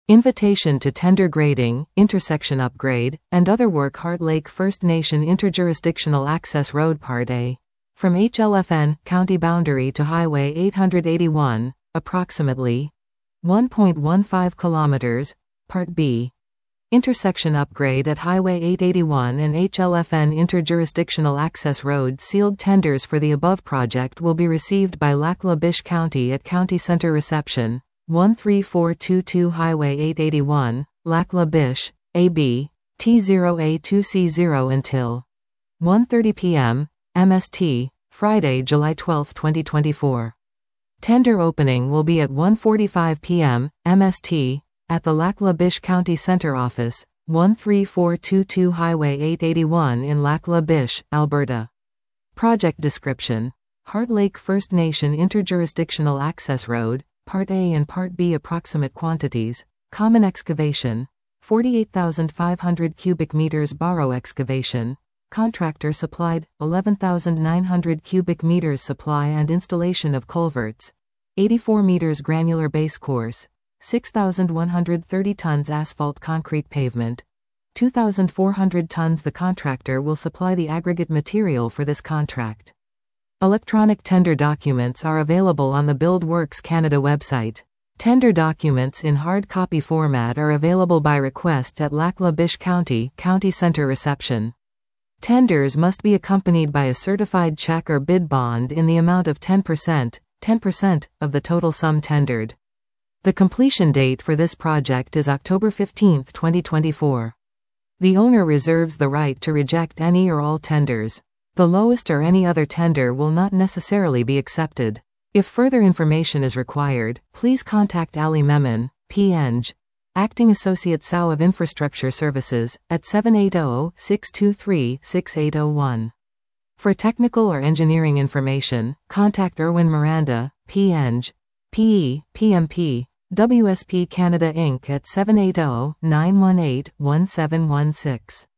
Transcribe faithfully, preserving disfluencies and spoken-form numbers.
Invitation to tender grading, intersection upgrade, and other work. Heart Lake First Nation Interjurisdictional Access Road Part A. From H L F N, county boundary to Highway eight eighty-one, approximately one point one five kilometers. Part B. Intersection upgrade at Highway eight eighty-one and H L F N Interjurisdictional Access Road. Sealed tenders for the above project will be received by Lac La Biche County at County Center Reception, one three four two two Highway eight eighty-one, Lac La Biche, A B, T zero A two C zero until one thirty p m, M S T, Friday, July twelfth, twenty twenty-four. Tender opening will be at one forty-five p m, M S T, at the Lac La Biche County Center Office, one three four two two Highway eight eighty-one in Lac La Biche, Alberta. Project description: Heart Lake First Nation Interjurisdictional Access Road, Part A and Part B. Approximate quantities: common excavation, forty-eight thousand five hundred cubic meters. Borrow excavation, contractor supplied, eleven thousand nine hundred cubic meters. Supply and installation of culverts, eighty-four meters. Granular base course, six thousand one hundred thirty tons. Asphalt concrete pavement, two thousand four hundred tons. The contractor will supply the aggregate material for this contract. Electronic tender documents are available on the Build Works Canada website. Tender documents in hard copy format are available by request at Lac La Biche County, County Center Reception. Tenders must be accompanied by a certified check or bid bond in the amount of ten percent, ten percent, of the total sum tendered. The completion date for this project is October fifteenth, twenty twenty-four. The owner reserves the right to reject any or all tenders. The lowest or any other tender will not necessarily be accepted. If further information is required, please contact Ali Memon, P Eng, Acting Associate S O W of Infrastructure Services, at seven eight zero, six two three, six eight zero one. For technical or engineering information, contact Erwin Miranda, P Eng, P E, P M P, W S P Canada Incorporated at seven eight zero, nine one eight, one seven one six.